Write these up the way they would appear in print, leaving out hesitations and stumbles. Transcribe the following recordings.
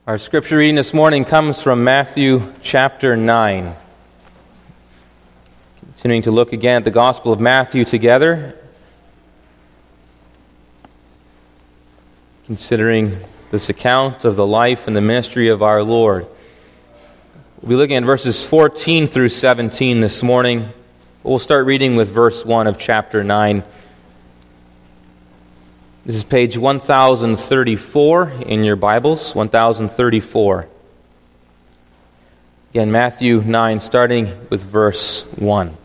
Our scripture reading this morning comes from Matthew chapter 9. Continuing to look again at the Gospel of Matthew together, considering this account of the life and the ministry of our Lord. We'll be looking at verses 14 through 17 this morning. We'll start reading with verse 1 of chapter 9. This is page 1034 in your Bibles, 1034. Again, Matthew 9, starting with verse 1.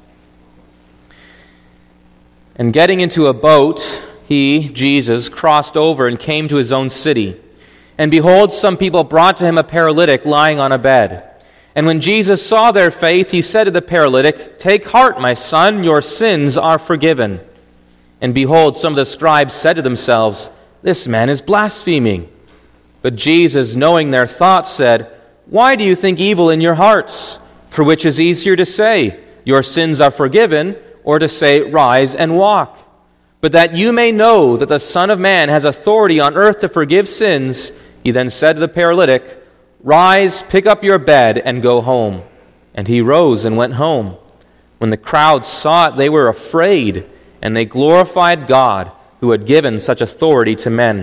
And getting into a boat, he, Jesus, crossed over and came to his own city. And behold, some people brought to him a paralytic lying on a bed. And when Jesus saw their faith, he said to the paralytic, "Take heart, my son, your sins are forgiven." And behold, some of the scribes said to themselves, "This man is blaspheming." But Jesus, knowing their thoughts, said, "Why do you think evil in your hearts? For which is easier to say, 'Your sins are forgiven,' or to say, 'Rise and walk'? But that you may know that the Son of Man has authority on earth to forgive sins," he then said to the paralytic, "Rise, pick up your bed, and go home." And he rose and went home. When the crowd saw it, they were afraid, and they glorified God, who had given such authority to men.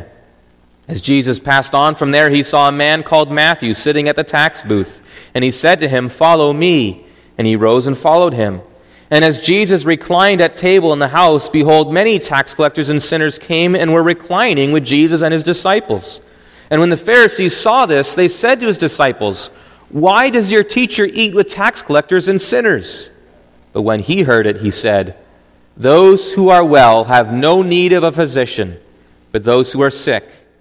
As Jesus passed on from there, he saw a man called Matthew sitting at the tax booth. And he said to him, "Follow me." And he rose and followed him. And as Jesus reclined at table in the house, behold, many tax collectors and sinners came and were reclining with Jesus and his disciples. And when the Pharisees saw this, they said to his disciples, "Why does your teacher eat with tax collectors and sinners?" But when he heard it, he said, "Those who are well have no need of a physician, but those who are sick.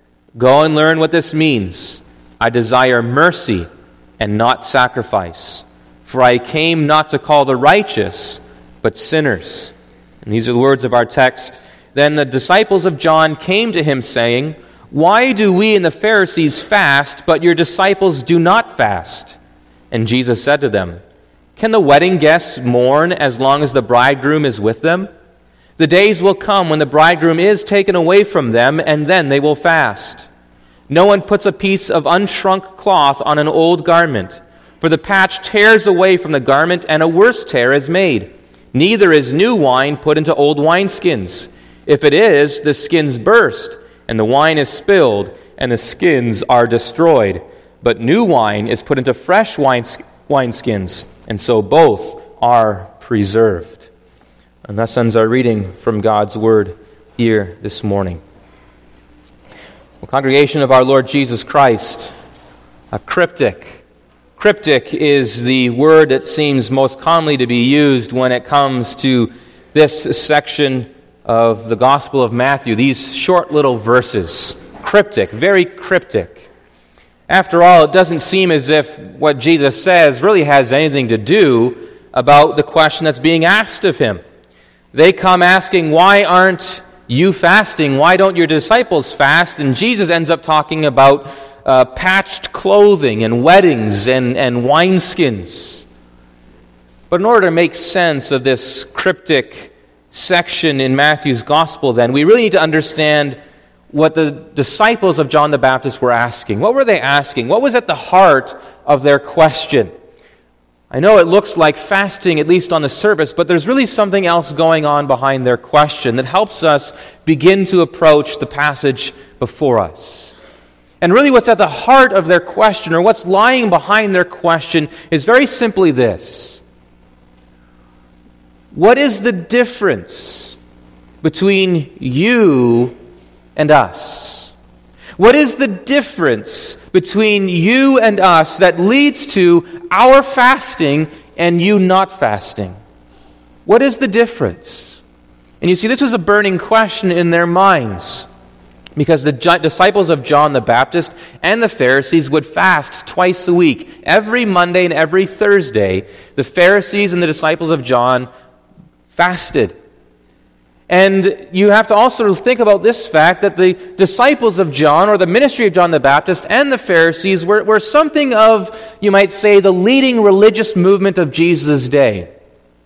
Go and learn what this means. I desire mercy and not sacrifice. For I came not to call the righteous, but sinners." And these are the words of our text. Then the disciples of John came to him, saying, "Why do we and the Pharisees fast, but your disciples do not fast?" And Jesus said to them, "Can the wedding guests mourn as long as the bridegroom is with them? The days will come when the bridegroom is taken away from them, and then they will fast. No one puts a piece of unshrunk cloth on an old garment, for the patch tears away from the garment, and a worse tear is made. Neither is new wine put into old wineskins. If it is, the skins burst, and the wine is spilled, and the skins are destroyed. But new wine is put into fresh wineskins, and so both are preserved." And thus ends our reading from God's Word here this morning. Well, congregation of our Lord Jesus Christ, a cryptic. Cryptic is the word that seems most commonly to be used when it comes to this section of the Gospel of Matthew, these short little verses. Cryptic, very cryptic. After all, it doesn't seem as if what Jesus says really has anything to do about the question that's being asked of him. They come asking, "Why aren't you fasting? Why don't your disciples fast?" And Jesus ends up talking about patched clothing and weddings and wineskins. But in order to make sense of this cryptic section in Matthew's Gospel, then, we really need to understand what the disciples of John the Baptist were asking. What were they asking? What was at the heart of their question? I know it looks like fasting, at least on the surface, but there's really something else going on behind their question that helps us begin to approach the passage before us. And really what's at the heart of their question, or what's lying behind their question, is very simply this. What is the difference between you and us? What is the difference between you and us that leads to our fasting and you not fasting? What is the difference? And you see, this was a burning question in their minds, because the disciples of John the Baptist and the Pharisees would fast twice a week. Every Monday and every Thursday, the Pharisees and the disciples of John fasted. And you have to also think about this fact that the disciples of John, or the ministry of John the Baptist, and the Pharisees were something of, you might say, the leading religious movement of Jesus' day.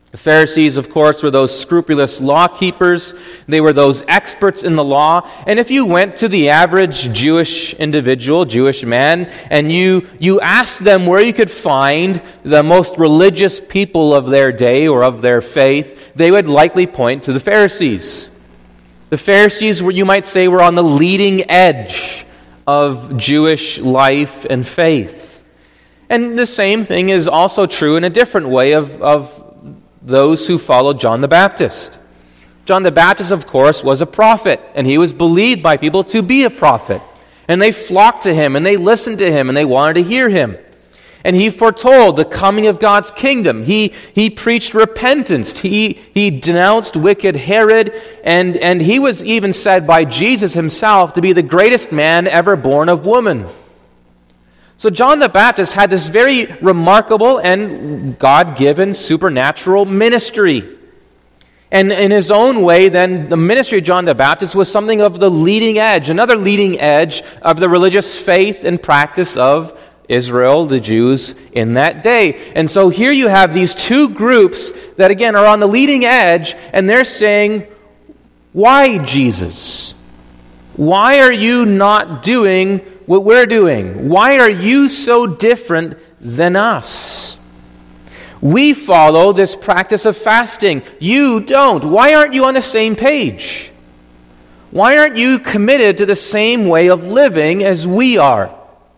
The Pharisees, of course, were those scrupulous law keepers. They were those experts in the law. And if you went to the average Jewish individual, Jewish man, and you asked them where you could find the most religious people of their day or of their faith, they would likely point to the Pharisees. The Pharisees, you might say, were on the leading edge of Jewish life and faith. And the same thing is also true in a different way of those who followed John the Baptist. John the Baptist, of course, was a prophet, and he was believed by people to be a prophet. And they flocked to him, and they listened to him, and they wanted to hear him. And he foretold the coming of God's kingdom. He preached repentance. He denounced wicked Herod, and he was even said by Jesus himself to be the greatest man ever born of woman. So John the Baptist had this very remarkable and God-given supernatural ministry. And in his own way, then, the ministry of John the Baptist was something of the leading edge, another leading edge of the religious faith and practice of Israel, the Jews, in that day. And so here you have these two groups that, again, are on the leading edge, and they're saying, why, Jesus? Why are you not doing what we're doing? Why are you so different than us? We follow this practice of fasting. You don't. Why aren't you on the same page? Why aren't you committed to the same way of living as we are?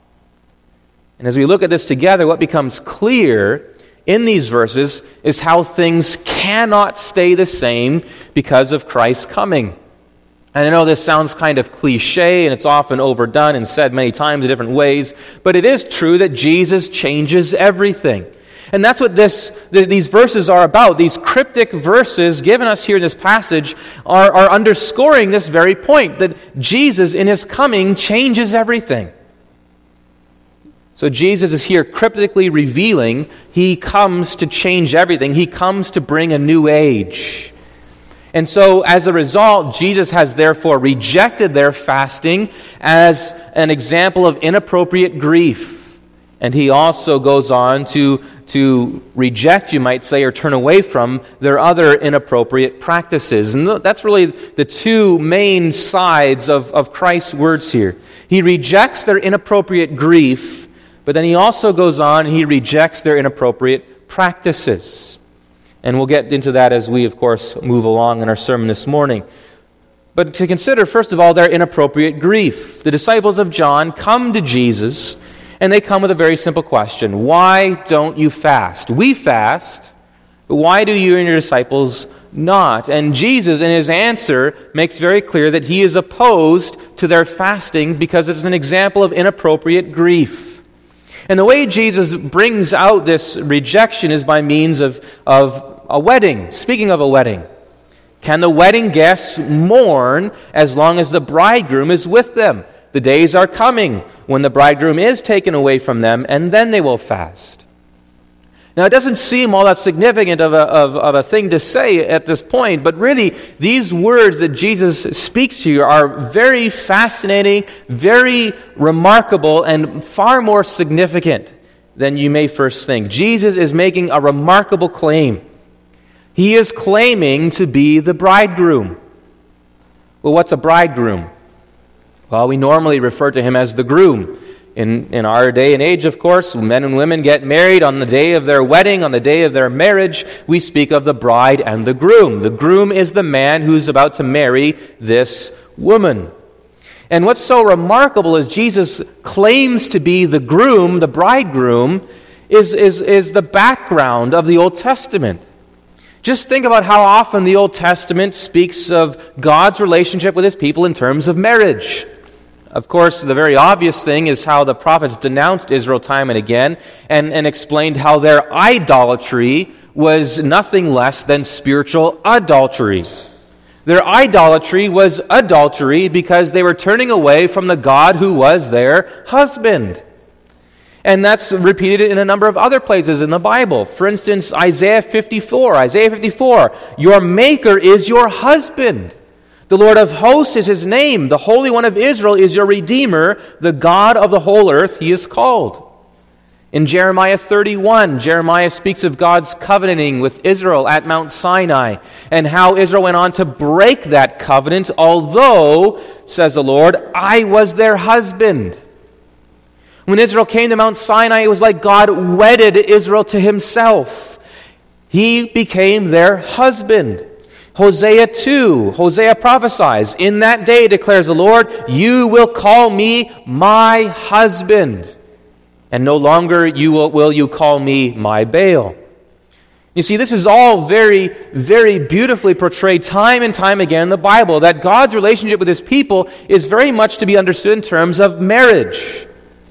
And as we look at this together, what becomes clear in these verses is how things cannot stay the same because of Christ's coming. And I know this sounds kind of cliche, and it's often overdone and said many times in different ways, but it is true that Jesus changes everything. And that's what these verses are about. These cryptic verses given us here in this passage are underscoring this very point, that Jesus in his coming changes everything. So Jesus is here cryptically revealing he comes to change everything. He comes to bring a new age. And so, as a result, Jesus has therefore rejected their fasting as an example of inappropriate grief. And he also goes on to reject, you might say, or turn away from their other inappropriate practices. And that's really the two main sides of Christ's words here. He rejects their inappropriate grief, but then he also goes on and he rejects their inappropriate practices. And we'll get into that as we, of course, move along in our sermon this morning. But to consider, first of all, their inappropriate grief. The disciples of John come to Jesus, and they come with a very simple question. Why don't you fast? We fast, but why do you and your disciples not? And Jesus, in his answer, makes very clear that he is opposed to their fasting because it's an example of inappropriate grief. And the way Jesus brings out this rejection is by means of a wedding. Speaking of a wedding, can the wedding guests mourn as long as the bridegroom is with them? The days are coming when the bridegroom is taken away from them, and then they will fast. Now, it doesn't seem all that significant of a thing to say at this point, but really, these words that Jesus speaks to you are very fascinating, very remarkable, and far more significant than you may first think. Jesus is making a remarkable claim. He is claiming to be the bridegroom. Well, what's a bridegroom? Well, we normally refer to him as the groom. In our day and age, of course, men and women get married on the day of their wedding, on the day of their marriage. We speak of the bride and the groom. The groom is the man who's about to marry this woman. And what's so remarkable is Jesus claims to be the groom, the bridegroom, is the background of the Old Testament. Just think about how often the Old Testament speaks of God's relationship with his people in terms of marriage. Of course, the very obvious thing is how the prophets denounced Israel time and again and explained how their idolatry was nothing less than spiritual adultery. Their idolatry was adultery because they were turning away from the God who was their husband. And that's repeated in a number of other places in the Bible. For instance, Isaiah 54, your Maker is your husband. The Lord of hosts is his name. The Holy One of Israel is your Redeemer. The God of the whole earth he is called. In Jeremiah 31, Jeremiah speaks of God's covenanting with Israel at Mount Sinai and how Israel went on to break that covenant, although, says the Lord, I was their husband. When Israel came to Mount Sinai, it was like God wedded Israel to himself. He became their husband. Hosea 2, Hosea prophesies, in that day, declares the Lord, you will call me my husband, and no longer will you call me my Baal. You see, this is all very, very beautifully portrayed time and time again in the Bible, that God's relationship with his people is very much to be understood in terms of marriage.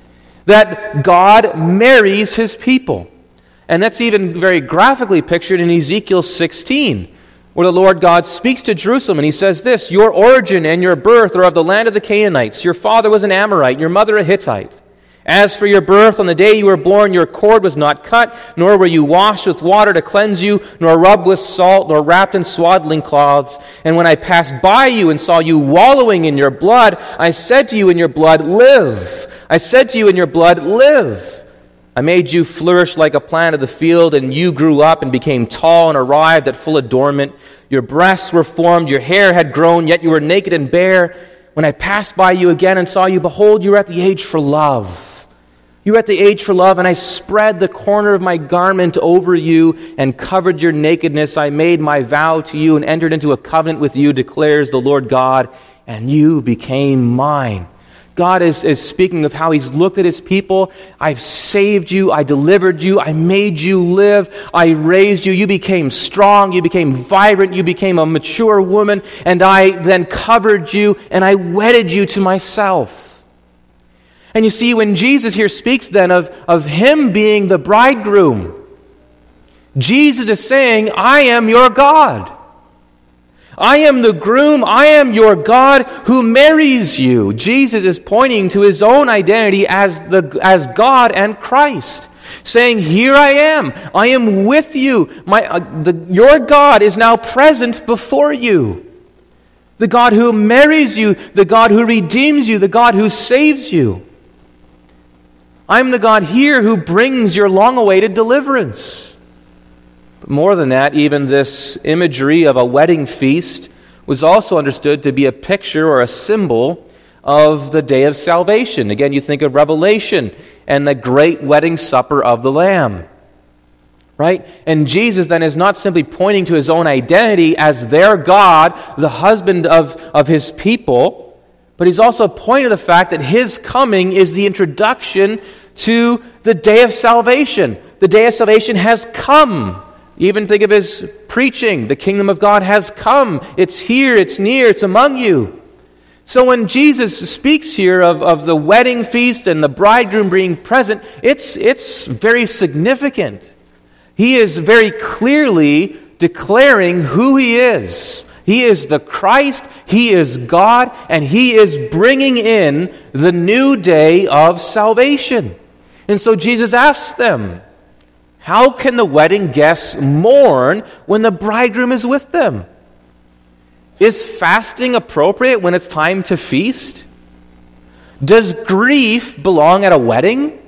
That God marries his people. And that's even very graphically pictured in Ezekiel 16, where the Lord God speaks to Jerusalem, and he says this, your origin and your birth are of the land of the Canaanites. Your father was an Amorite, your mother a Hittite. As for your birth, on the day you were born, your cord was not cut, nor were you washed with water to cleanse you, nor rubbed with salt, nor wrapped in swaddling cloths. And when I passed by you and saw you wallowing in your blood, I said to you in your blood, live. I said to you in your blood, live. I made you flourish like a plant of the field, and you grew up and became tall and arrived at full adornment. Your breasts were formed, your hair had grown, yet you were naked and bare. When I passed by you again and saw you, behold, you were at the age for love. You were at the age for love, and I spread the corner of my garment over you and covered your nakedness. I made my vow to you and entered into a covenant with you, declares the Lord God, and you became mine. God is speaking of how he's looked at his people. I've saved you. I delivered you. I made you live. I raised you. You became strong. You became vibrant. You became a mature woman. And I then covered you and I wedded you to myself. And you see, when Jesus here speaks then of him being the bridegroom, Jesus is saying, I am your God. I am the groom, I am your God who marries you. Jesus is pointing to his own identity as God and Christ, saying, here I am with you. Your God is now present before you. The God who marries you, the God who redeems you, the God who saves you. I'm the God here who brings your long-awaited deliverance. But more than that, even this imagery of a wedding feast was also understood to be a picture or a symbol of the day of salvation. Again, you think of Revelation and the great wedding supper of the Lamb. Right? And Jesus then is not simply pointing to his own identity as their God, the husband of his people, but he's also pointing to the fact that his coming is the introduction to the day of salvation. The day of salvation has come. Even think of his preaching. The kingdom of God has come. It's here, it's near, it's among you. So when Jesus speaks here of the wedding feast and the bridegroom being present, it's very significant. He is very clearly declaring who he is. He is the Christ, he is God, and he is bringing in the new day of salvation. And so Jesus asks them, how can the wedding guests mourn when the bridegroom is with them? Is fasting appropriate when it's time to feast? Does grief belong at a wedding?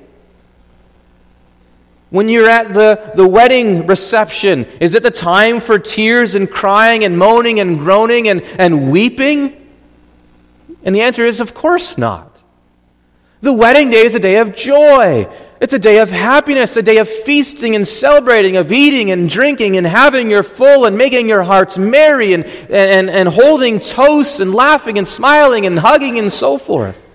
When you're at the wedding reception, is it the time for tears and crying and moaning and groaning and weeping? And the answer is, of course not. The wedding day is a day of joy. It's a day of happiness, a day of feasting and celebrating, of eating and drinking and having your full and making your hearts merry and holding toasts and laughing and smiling and hugging and so forth.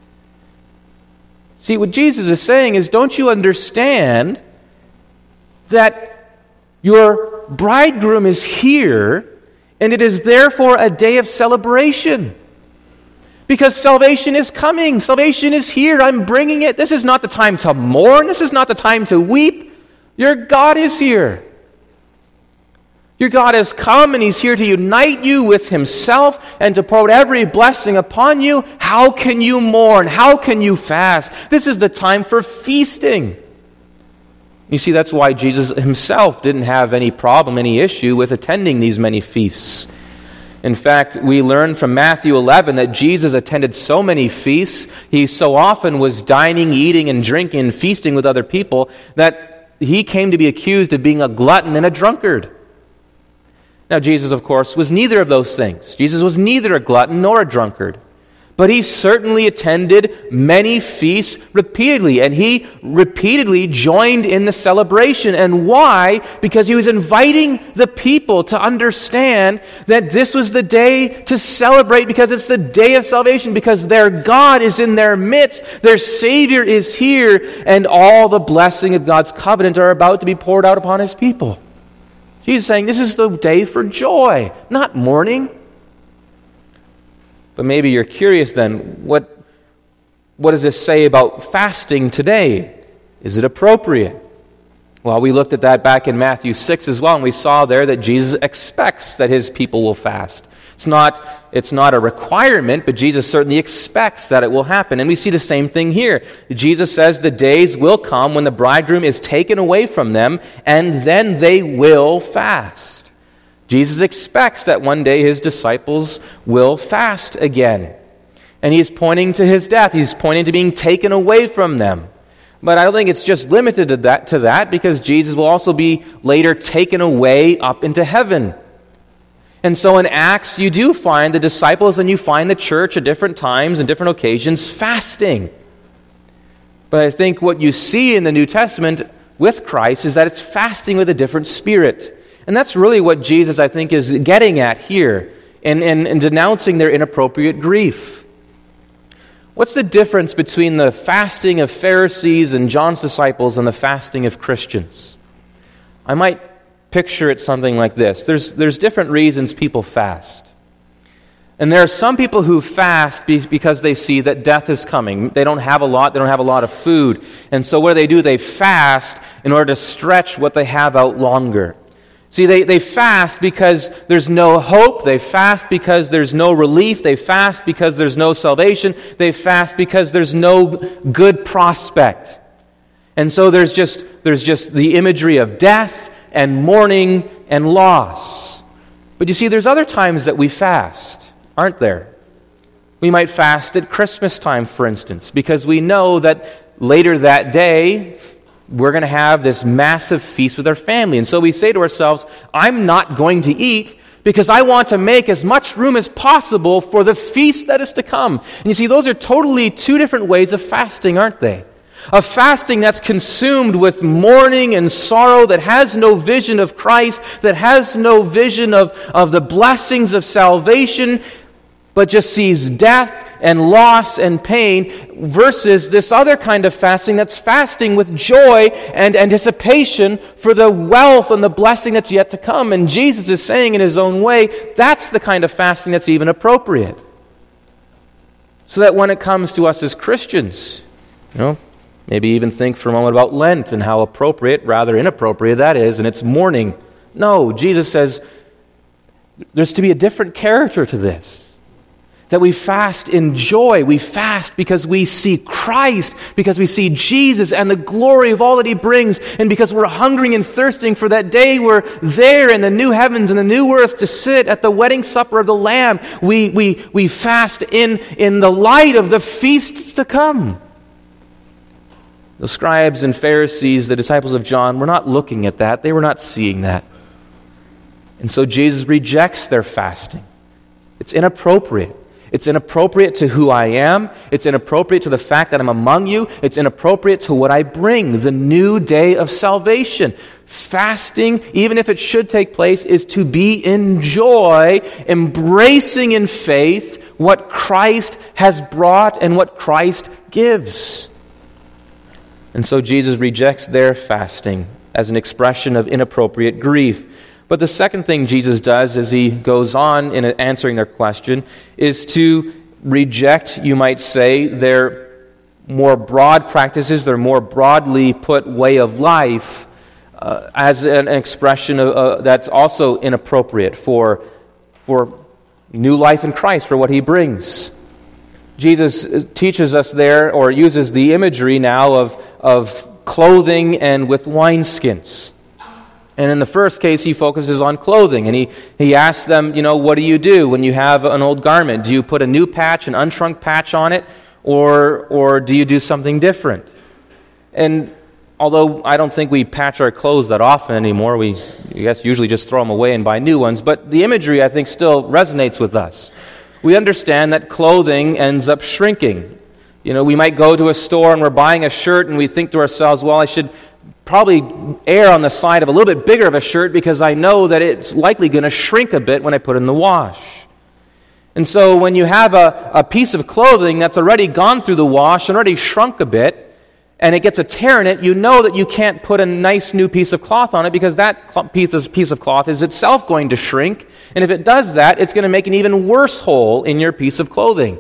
See, what Jesus is saying is, don't you understand that your bridegroom is here and it is therefore a day of celebration? Because salvation is coming. Salvation is here. I'm bringing it. This is not the time to mourn. This is not the time to weep. Your God is here. Your God has come and he's here to unite you with himself and to pour out every blessing upon you. How can you mourn? How can you fast? This is the time for feasting. You see, that's why Jesus himself didn't have any problem, any issue with attending these many feasts. In fact, we learn from Matthew 11 that Jesus attended so many feasts, he so often was dining, eating, and drinking, and feasting with other people, that he came to be accused of being a glutton and a drunkard. Now, Jesus, of course, was neither of those things. Jesus was neither a glutton nor a drunkard. But he certainly attended many feasts repeatedly, and he repeatedly joined in the celebration. And why? Because he was inviting the people to understand that this was the day to celebrate, because it's the day of salvation, because their God is in their midst, their Savior is here, and all the blessing of God's covenant are about to be poured out upon his people. Jesus is saying this is the day for joy, not mourning. But maybe you're curious then, what does this say about fasting today? Is it appropriate? Well, we looked at that back in Matthew 6 as well, and we saw there that Jesus expects that his people will fast. It's not a requirement, but Jesus certainly expects that it will happen. And we see the same thing here. Jesus says the days will come when the bridegroom is taken away from them, and then they will fast. Jesus expects that one day his disciples will fast again. And he's pointing to his death. He's pointing to being taken away from them. But I don't think it's just limited to that, because Jesus will also be later taken away up into heaven. And so in Acts, you do find the disciples and you find the church at different times and different occasions fasting. But I think what you see in the New Testament with Christ is that it's fasting with a different spirit. And that's really what Jesus, I think, is getting at here in denouncing their inappropriate grief. What's the difference between the fasting of Pharisees and John's disciples and the fasting of Christians? I might picture it something like this. There's different reasons people fast. And there are some people who fast because they see that death is coming. They don't have a lot of food. And so what do? They fast in order to stretch what they have out longer. See, they fast because there's no hope. They fast because there's no relief. They fast because there's no salvation. They fast because there's no good prospect. And so there's just the imagery of death and mourning and loss. But you see, there's other times that we fast, aren't there? We might fast at Christmas time, for instance, because we know that later that day we're going to have this massive feast with our family. And so we say to ourselves, I'm not going to eat because I want to make as much room as possible for the feast that is to come. And you see, those are totally two different ways of fasting, aren't they? A fasting that's consumed with mourning and sorrow, that has no vision of Christ, that has no vision of the blessings of salvation, but just sees death and loss and pain, versus this other kind of fasting that's fasting with joy and anticipation for the wealth and the blessing that's yet to come. And Jesus is saying in his own way, that's the kind of fasting that's even appropriate. So that when it comes to us as Christians, maybe even think for a moment about Lent and how appropriate, rather inappropriate that is, and it's mourning. No, Jesus says there's to be a different character to this. That we fast in joy. We fast because we see Christ, because we see Jesus and the glory of all that he brings, and because we're hungering and thirsting for that day we're there in the new heavens and the new earth to sit at the wedding supper of the Lamb. We fast in the light of the feasts to come. The scribes and Pharisees, the disciples of John, were not looking at that. They were not seeing that. And so Jesus rejects their fasting. It's inappropriate. It's inappropriate to who I am. It's inappropriate to the fact that I'm among you. It's inappropriate to what I bring, the new day of salvation. Fasting, even if it should take place, is to be in joy, embracing in faith what Christ has brought and what Christ gives. And so Jesus rejects their fasting as an expression of inappropriate grief. But the second thing Jesus does as he goes on in answering their question is to reject, you might say, their more broad practices, their more broadly put way of life as an expression that's also inappropriate for new life in Christ, for what he brings. Jesus teaches us there, or uses the imagery now of clothing and with wineskins. And in the first case, he focuses on clothing, and he asks them, what do you do when you have an old garment? Do you put a new patch, an unshrunk patch on it, or do you do something different? And although I don't think we patch our clothes that often anymore, we, usually just throw them away and buy new ones, but the imagery, I think, still resonates with us. We understand that clothing ends up shrinking. We might go to a store and we're buying a shirt and we think to ourselves, well, I should probably err on the side of a little bit bigger of a shirt because I know that it's likely going to shrink a bit when I put it in the wash. And so when you have a piece of clothing that's already gone through the wash and already shrunk a bit, and it gets a tear in it, you know that you can't put a nice new piece of cloth on it because that piece of cloth is itself going to shrink. And if it does that, it's going to make an even worse hole in your piece of clothing.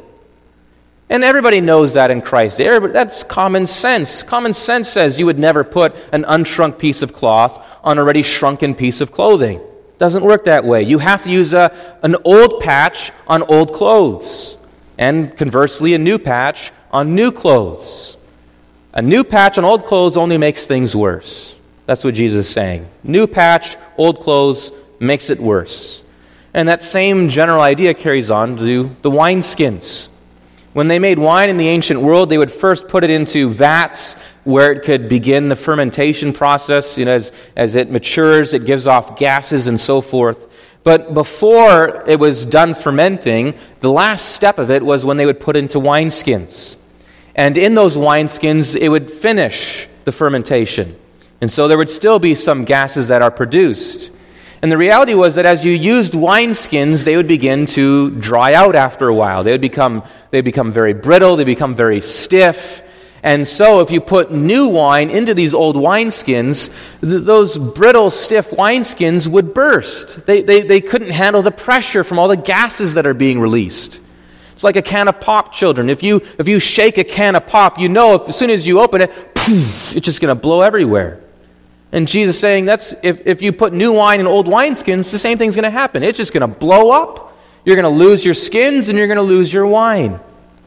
And everybody knows that in Christ. That's common sense. Common sense says you would never put an unshrunk piece of cloth on a already shrunken piece of clothing. It doesn't work that way. You have to use an old patch on old clothes. And conversely, a new patch on new clothes. A new patch on old clothes only makes things worse. That's what Jesus is saying. New patch, old clothes, makes it worse. And that same general idea carries on to the wineskins. When they made wine in the ancient world, they would first put it into vats where it could begin the fermentation process. As it matures, it gives off gases and so forth. But before it was done fermenting, the last step of it was when they would put it into wineskins. And in those wineskins, it would finish the fermentation. And so there would still be some gases that are produced. And the reality was that as you used wineskins, they would begin to dry out after a while. They'd become very brittle, they become very stiff. And so if you put new wine into these old wineskins, those brittle, stiff wineskins would burst. They couldn't handle the pressure from all the gases that are being released. It's like a can of pop, children. If you shake a can of pop, as soon as you open it, poof, it's just going to blow everywhere. And Jesus is saying if you put new wine in old wineskins, the same thing's going to happen. It's just going to blow up. You're going to lose your skins and you're going to lose your wine.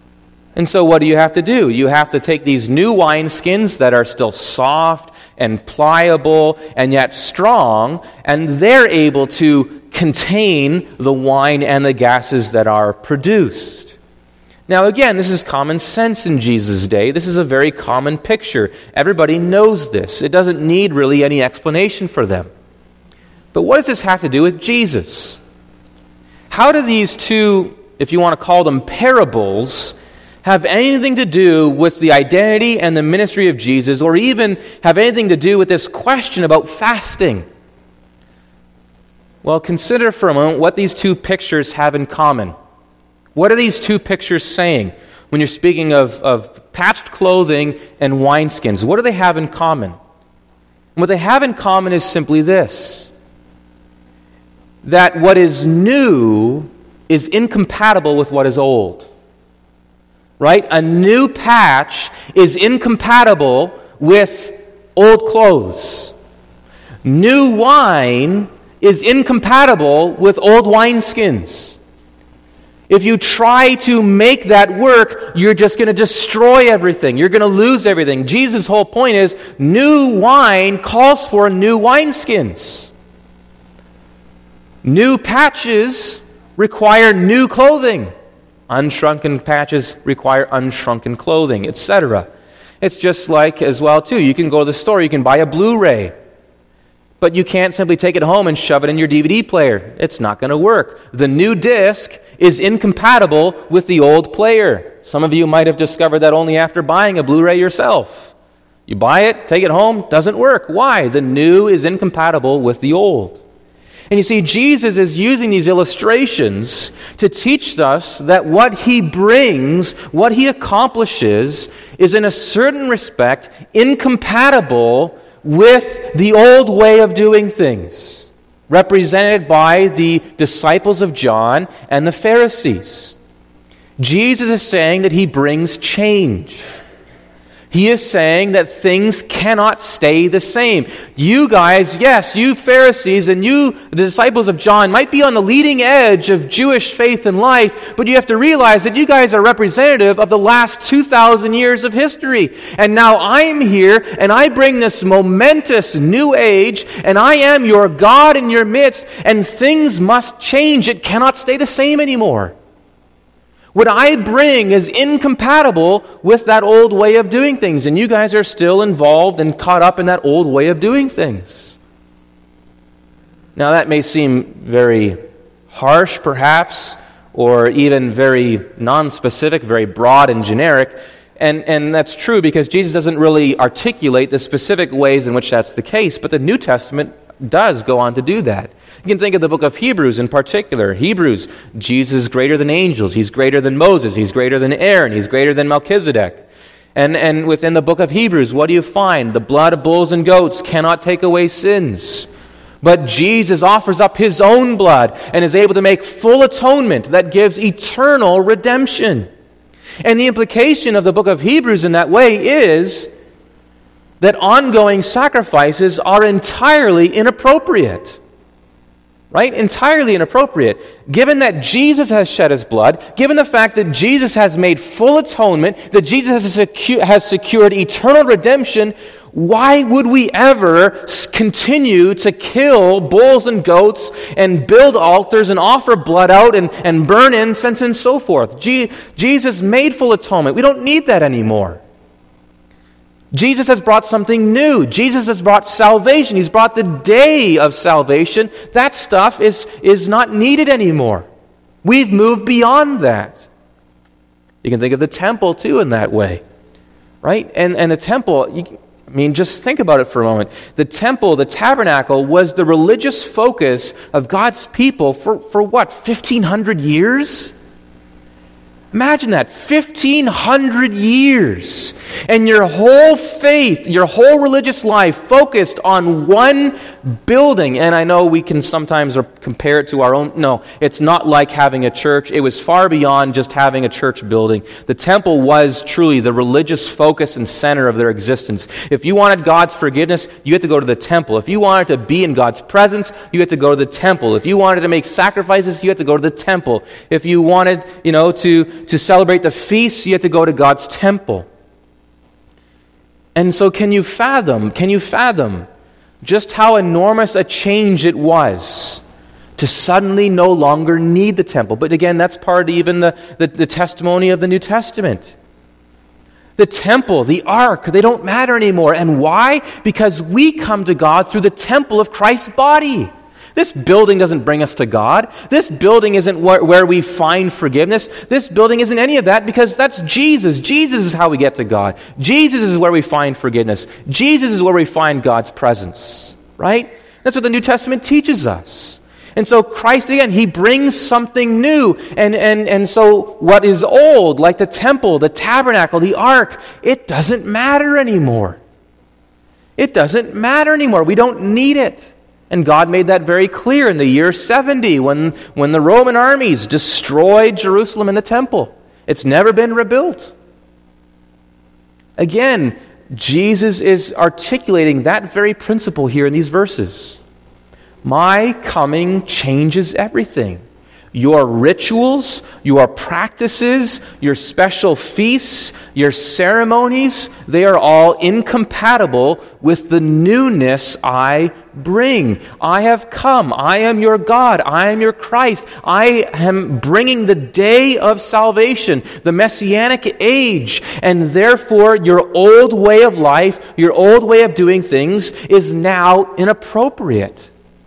And so what do you have to do? You have to take these new wineskins that are still soft and pliable and yet strong, and they're able to contain the wine and the gases that are produced. Now again, this is common sense in Jesus' day. This is a very common picture. Everybody knows this. It doesn't need really any explanation for them. But what does this have to do with Jesus? How do these two, if you want to call them parables, have anything to do with the identity and the ministry of Jesus, or even have anything to do with this question about fasting? Well, consider for a moment what these two pictures have in common. What are these two pictures saying when you're speaking of patched clothing and wineskins? What do they have in common? And what they have in common is simply this: that what is new is incompatible with what is old. Right? A new patch is incompatible with old clothes. New wine is incompatible with old wineskins. If you try to make that work, you're just going to destroy everything. You're going to lose everything. Jesus' whole point is new wine calls for new wineskins. New patches require new clothing. Unshrunken patches require unshrunken clothing, etc. It's just like, as well, too, you can go to the store, you can buy a Blu-ray, but you can't simply take it home and shove it in your DVD player. It's not going to work. The new disc is incompatible with the old player. Some of you might have discovered that only after buying a Blu-ray yourself. You buy it, take it home, doesn't work. Why? The new is incompatible with the old. And you see, Jesus is using these illustrations to teach us that what he brings, what he accomplishes, is in a certain respect incompatible with the old way of doing things, represented by the disciples of John and the Pharisees. Jesus is saying that he brings change. He is saying that things cannot stay the same. You guys, yes, you Pharisees and you, the disciples of John, might be on the leading edge of Jewish faith and life, but you have to realize that you guys are representative of the last 2,000 years of history. And now I'm here, and I bring this momentous new age, and I am your God in your midst, and things must change. It cannot stay the same anymore. What I bring is incompatible with that old way of doing things, and you guys are still involved and caught up in that old way of doing things. Now, that may seem very harsh, perhaps, or even very non-specific, very broad and generic, and that's true because Jesus doesn't really articulate the specific ways in which that's the case, but the New Testament does go on to do that. You can think of the book of Hebrews in particular. Hebrews, Jesus is greater than angels. He's greater than Moses. He's greater than Aaron. He's greater than Melchizedek. And within the book of Hebrews, what do you find? The blood of bulls and goats cannot take away sins. But Jesus offers up his own blood and is able to make full atonement that gives eternal redemption. And the implication of the book of Hebrews in that way is that ongoing sacrifices are entirely inappropriate. Right? Entirely inappropriate. Given that Jesus has shed his blood, given the fact that Jesus has made full atonement, that Jesus has secured eternal redemption, why would we ever continue to kill bulls and goats and build altars and offer blood out and burn incense and so forth? Jesus made full atonement. We don't need that anymore. Jesus has brought something new. Jesus has brought salvation. He's brought the day of salvation. That stuff is not needed anymore. We've moved beyond that. You can think of the temple, too, in that way. Right? And the temple, just think about it for a moment. The temple, the tabernacle, was the religious focus of God's people for what, 1,500 years? Imagine that, 1,500 years, and your whole faith, your whole religious life focused on one building. And I know we can sometimes compare it to our own. No, it's not like having a church. It was far beyond just having a church building. The temple was truly the religious focus and center of their existence. If you wanted God's forgiveness, you had to go to the temple. If you wanted to be in God's presence, you had to go to the temple. If you wanted to make sacrifices, you had to go to the temple. If you wanted, to celebrate the feasts, you had to go to God's temple. And so can you fathom just how enormous a change it was to suddenly no longer need the temple? But again, that's part of even the testimony of the New Testament. The temple, the ark, they don't matter anymore. And why? Because we come to God through the temple of Christ's body. This building doesn't bring us to God. This building isn't where we find forgiveness. This building isn't any of that because that's Jesus. Jesus is how we get to God. Jesus is where we find forgiveness. Jesus is where we find God's presence. Right? That's what the New Testament teaches us. And so Christ, again, he brings something new. And so what is old, like the temple, the tabernacle, the ark, it doesn't matter anymore. It doesn't matter anymore. We don't need it. And God made that very clear in the year 70 when the Roman armies destroyed Jerusalem and the temple. It's never been rebuilt. Again, Jesus is articulating that very principle here in these verses. My coming changes everything. Your rituals, your practices, your special feasts, your ceremonies, they are all incompatible with the newness I bring. I have come. I am your God. I am your Christ. I am bringing the day of salvation, the Messianic age, and therefore your old way of life, your old way of doing things is now inappropriate.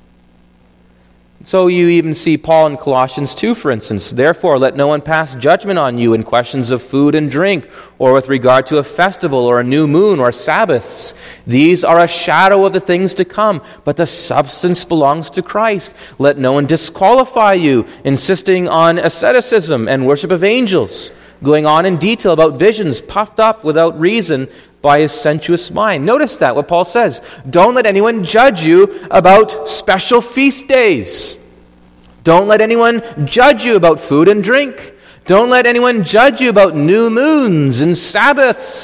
So you even see Paul in Colossians 2, for instance. Therefore, let no one pass judgment on you in questions of food and drink, or with regard to a festival, or a new moon, or Sabbaths. These are a shadow of the things to come, but the substance belongs to Christ. Let no one disqualify you, insisting on asceticism and worship of angels, going on in detail about visions, puffed up without reason by his sensuous mind. Notice that, what Paul says. Don't let anyone judge you about special feast days. Don't let anyone judge you about food and drink. Don't let anyone judge you about new moons and Sabbaths,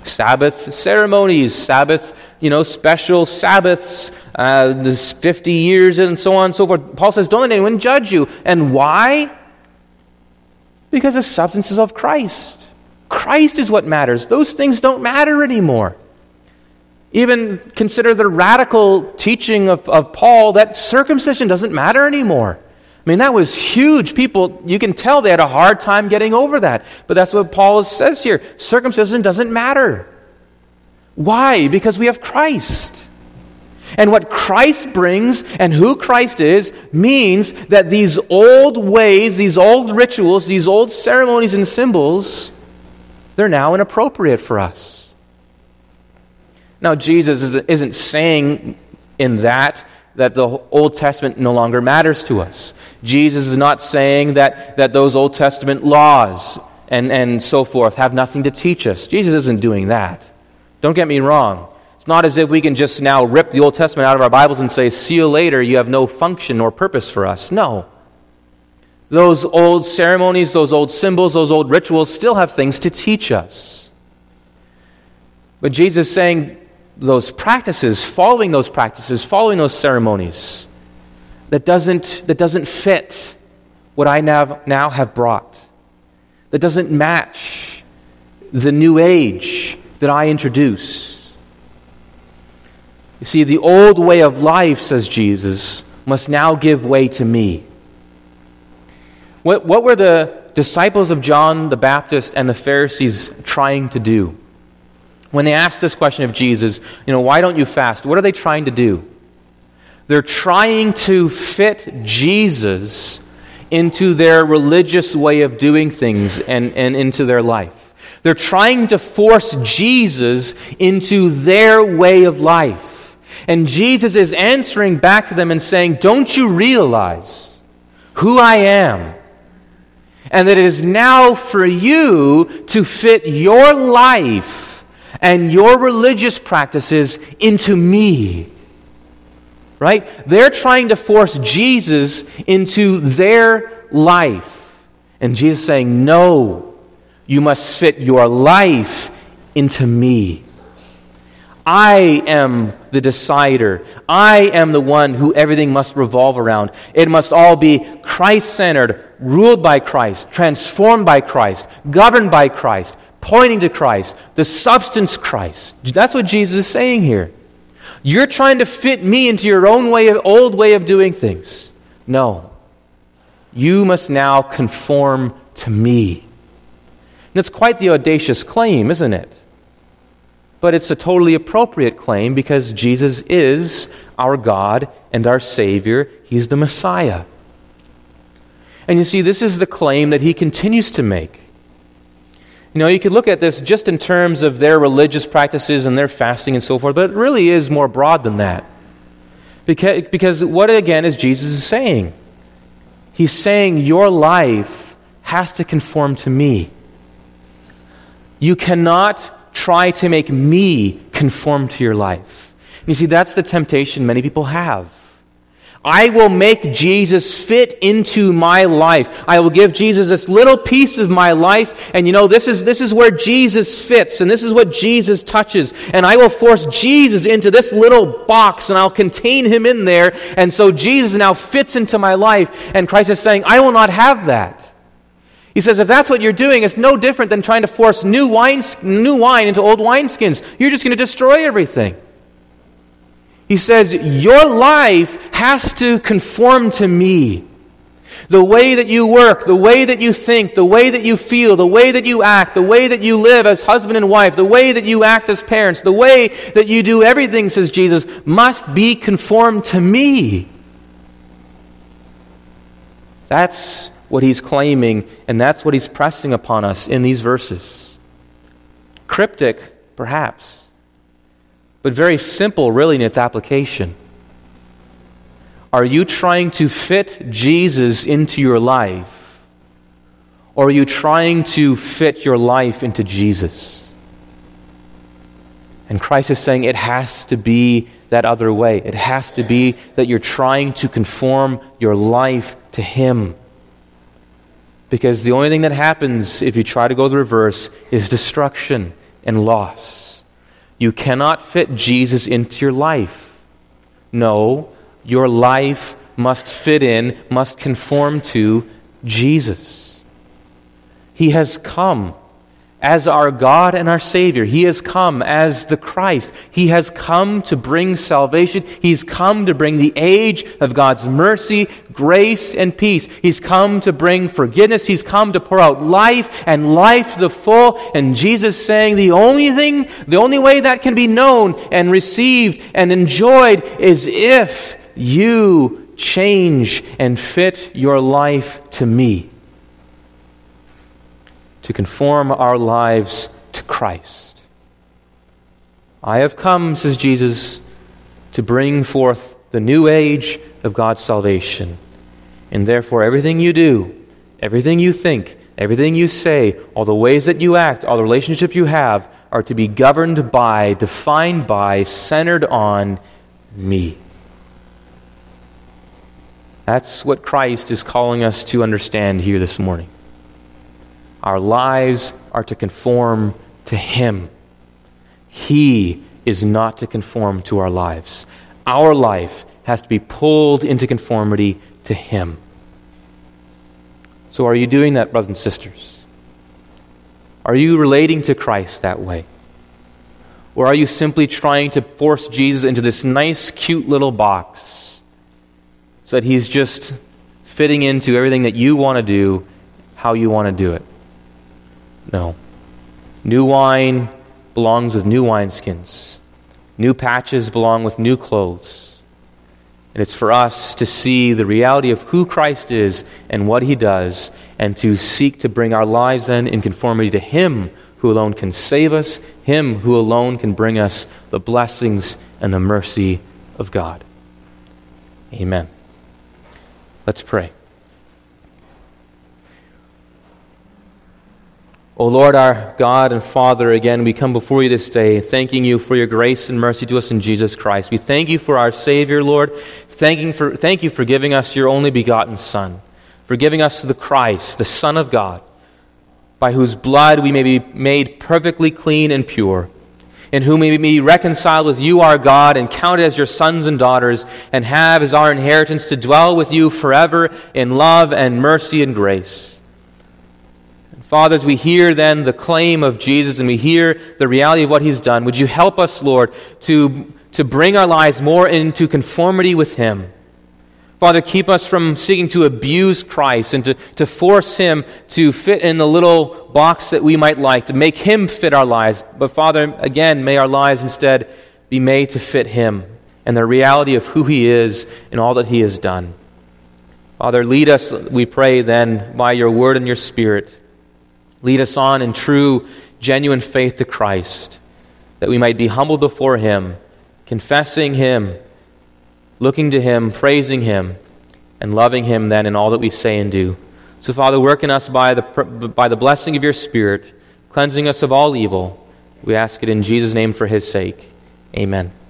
Sabbath ceremonies, Sabbath, special Sabbaths, this 50 years and so on and so forth. Paul says, don't let anyone judge you. And why? Because the substance is of Christ. Christ is what matters. Those things don't matter anymore. Even consider the radical teaching of Paul that circumcision doesn't matter anymore. I mean, that was huge. People, you can tell they had a hard time getting over that. But that's what Paul says here. Circumcision doesn't matter. Why? Because we have Christ. And what Christ brings and who Christ is means that these old ways, these old rituals, these old ceremonies and symbols, they're now inappropriate for us. Now, Jesus isn't saying in that the Old Testament no longer matters to us. Jesus is not saying that those Old Testament laws and so forth have nothing to teach us. Jesus isn't doing that. Don't get me wrong. It's not as if we can just now rip the Old Testament out of our Bibles and say, see you later, you have no function or purpose for us. No. Those old ceremonies, those old symbols, those old rituals still have things to teach us. But Jesus is saying those practices, following those ceremonies, that doesn't fit what I now have brought. That doesn't match the new age that I introduce. You see, the old way of life, says Jesus, must now give way to me. What were the disciples of John the Baptist and the Pharisees trying to do? When they asked this question of Jesus, why don't you fast? What are they trying to do? They're trying to fit Jesus into their religious way of doing things and into their life. They're trying to force Jesus into their way of life. And Jesus is answering back to them and saying, don't you realize who I am? And that it is now for you to fit your life and your religious practices into me. Right? They're trying to force Jesus into their life. And Jesus is saying, no, you must fit your life into me. I am the decider. I am the one who everything must revolve around. It must all be Christ-centered, ruled by Christ, transformed by Christ, governed by Christ, pointing to Christ, the substance Christ. That's what Jesus is saying here. You're trying to fit me into your own old way of doing things. No. You must now conform to me. And it's quite the audacious claim, isn't it? But it's a totally appropriate claim because Jesus is our God and our Savior. He's the Messiah. And you see, this is the claim that he continues to make. You could look at this just in terms of their religious practices and their fasting and so forth, but it really is more broad than that. Because what, again, is Jesus saying? He's saying your life has to conform to me. You cannot try to make me conform to your life. You see, that's the temptation many people have. I will make Jesus fit into my life. I will give Jesus this little piece of my life, and this is where Jesus fits, and this is what Jesus touches, and I will force Jesus into this little box, and I'll contain him in there, and so Jesus now fits into my life, and Christ is saying, I will not have that. He says, if that's what you're doing, it's no different than trying to force new wine into old wineskins. You're just going to destroy everything. He says, your life has to conform to me. The way that you work, the way that you think, the way that you feel, the way that you act, the way that you live as husband and wife, the way that you act as parents, the way that you do everything, says Jesus, must be conformed to me. That's what he's claiming, and that's what he's pressing upon us in these verses. Cryptic, perhaps, but very simple, really, in its application. Are you trying to fit Jesus into your life, or are you trying to fit your life into Jesus? And Christ is saying it has to be that other way. It has to be that you're trying to conform your life to him. Because the only thing that happens if you try to go the reverse is destruction and loss. You cannot fit Jesus into your life. No, your life must fit in, must conform to Jesus. He has come as our God and our Savior. He has come as the Christ. He has come to bring salvation. He's come to bring the age of God's mercy, grace, and peace. He's come to bring forgiveness. He's come to pour out life and life to the full. And Jesus saying the only way that can be known and received and enjoyed is if you change and fit your life to me. To conform our lives to Christ. I have come, says Jesus, to bring forth the new age of God's salvation. And therefore everything you do, everything you think, everything you say, all the ways that you act, all the relationships you have are to be governed by, defined by, centered on me. That's what Christ is calling us to understand here this morning. Our lives are to conform to Him. He is not to conform to our lives. Our life has to be pulled into conformity to Him. So are you doing that, brothers and sisters? Are you relating to Christ that way? Or are you simply trying to force Jesus into this nice, cute little box so that He's just fitting into everything that you want to do, how you want to do it? No. New wine belongs with new wineskins. New patches belong with new clothes. And it's for us to see the reality of who Christ is and what He does, and to seek to bring our lives then in conformity to Him who alone can save us, Him who alone can bring us the blessings and the mercy of God. Amen. Let's pray. O Lord, our God and Father, again, we come before you this day, thanking you for your grace and mercy to us in Jesus Christ. We thank you for our Savior, Lord. Thank you for giving us your only begotten Son, for giving us the Christ, the Son of God, by whose blood we may be made perfectly clean and pure, in whom we may be reconciled with you, our God, and counted as your sons and daughters, and have as our inheritance to dwell with you forever in love and mercy and grace. Father, as we hear then the claim of Jesus and we hear the reality of what He's done, would you help us, Lord, to bring our lives more into conformity with Him? Father, keep us from seeking to abuse Christ and to force Him to fit in the little box that we might like, to make Him fit our lives. But Father, again, may our lives instead be made to fit Him and the reality of who He is and all that He has done. Father, lead us, we pray then, by your word and your Spirit. Lead us on in true, genuine faith to Christ, that we might be humbled before Him, confessing Him, looking to Him, praising Him, and loving Him then in all that we say and do. So, Father, work in us by the blessing of your Spirit, cleansing us of all evil. We ask it in Jesus' name for His sake. Amen.